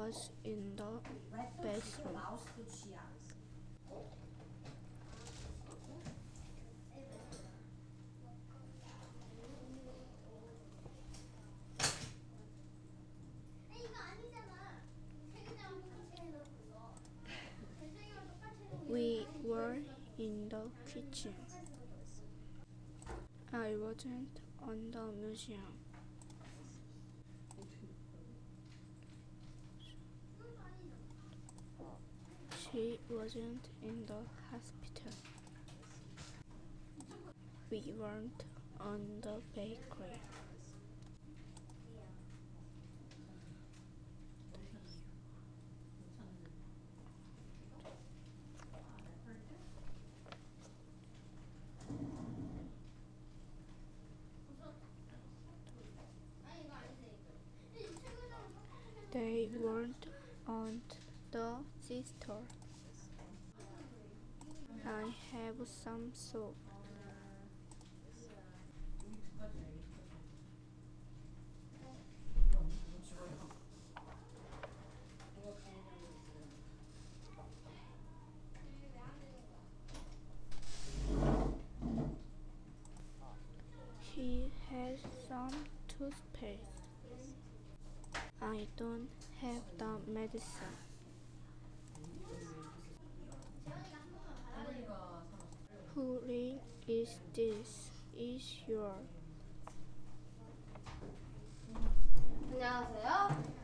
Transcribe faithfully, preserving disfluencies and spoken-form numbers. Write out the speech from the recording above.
was in the bathroom. We were in the kitchen. I wasn't on the museum. She wasn't in the hospital. We weren't on the bakery. They weren't on the sister. I have some soup. He has some toothpaste. I don't have the medicine. Who ring is this? Is your 안녕하세요.